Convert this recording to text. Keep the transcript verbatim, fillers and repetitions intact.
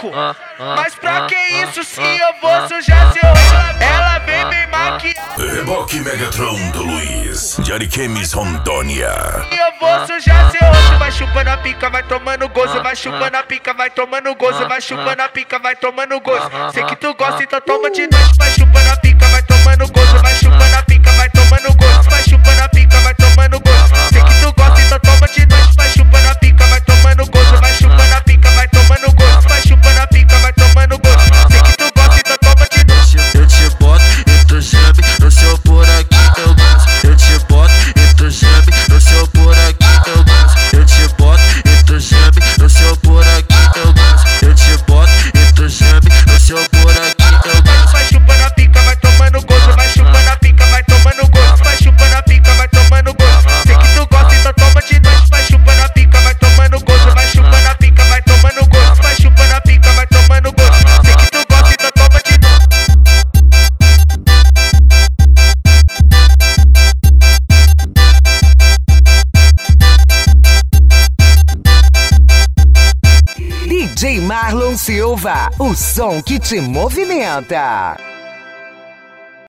louco. Mas pra que isso se eu vou sujar seu rosto? Ela vem bem maquiada. Reboque Megatron do Luiz, de Ariquemes, Rondônia. E eu vou sujar seu rosto. Vai chupando a pica, vai tomando gozo. Vai chupando a pica, vai tomando gozo. Vai chupando a pica, vai tomando gozo. Sei que tu gosta, então toma de noite. Vai chupando a pica, vai tomando gozo. Vai chupando a pica, vai tomando gozo. Vai chupando a pica, vai tomando gozo. Sei que tu gosta, então toma de noite. Vai chupando a pica, vai tomando gozo. Vai chupando a pica, vai tomando gozo. Vai chupando a pica, vai tomando gozo. Sei que tu gosta, então toma de noite. Eu te boto e tu geme, no seu por aqui eu gosto. Eu te boto e tu geme, no seu por aqui eu gosto. Eu te boto e tu geme, no seu por aqui eu gosto. Eu te boto e tu geme, no seu por aqui eu gosto. Vai chupando a pica, vai tomando gozo. Vai chupando a pica, vai tomando gozo. Vai chupando a pica, vai tomando gozo. Sei que tu gosta, então toma de noite. Vai chupando a pica, vai tomando gozo. Vai chupando a pica, vai tomando gozo. Vai chupando a pica, vai tomando gozo. Sei que tu gosta, então toma de noite. D J Marlon Silva, o som que te movimenta.